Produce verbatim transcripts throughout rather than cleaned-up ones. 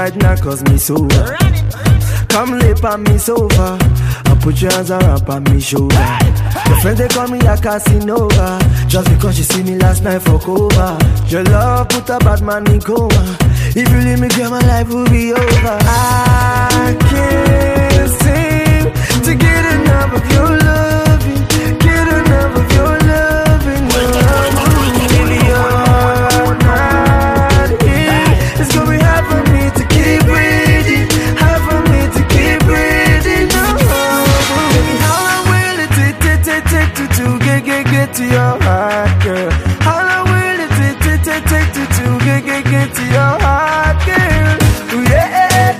right now cause me sober. Come lip on me sofa and put your hands around on me shoulder. Your friends they call me a Casanova just because you see me last night for cover. Your love put a bad man in coma. If you leave me, girl, my life will be over. I can't seem to get enough of your loving, get enough of your loving. If you're not here, it's gonna be hard for me to keep breathing, hard for me to keep breathing. No, baby, how long will it take, take, take, take to, to get, get, get to your heart, girl? How long will it take, take, take, take to, to get, get, get to your heart, girl? Ooh, yeah.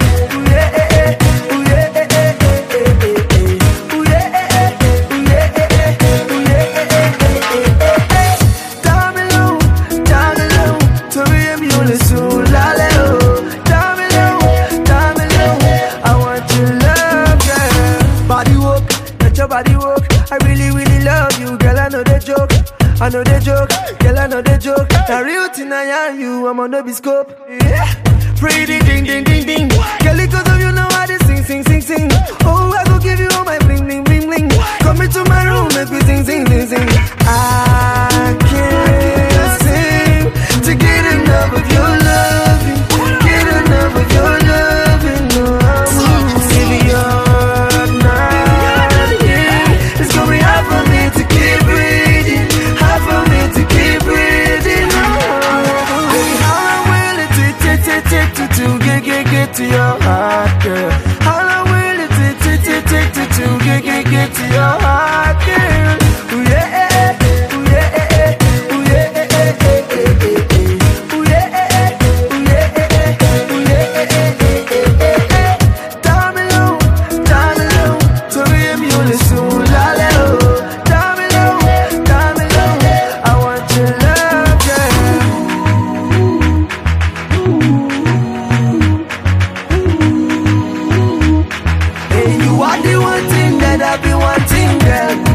I know they joke, girl, I know they joke. The real thing I am you, I'm on the biscope. Yeah. Pretty ding ding ding ding. Girl, because of you know I just sing, sing, sing, sing. Oh, I go give you all my bling, bling, bling, bling. Come into my room, make me sing, sing, sing, sing. I can't sing to get enough of your loving, get enough of your loving. No, if you're not here, it's gonna be hard for me to keep breathing, hard for me to keep breathing. Baby, how long will it take, take, take, take to, to get, get, get to your heart, girl? How long will it take, take, take, take to, to get, get, get to your heart, girl? Ooh, yeah. You are the one thing that I've been wanting, girl.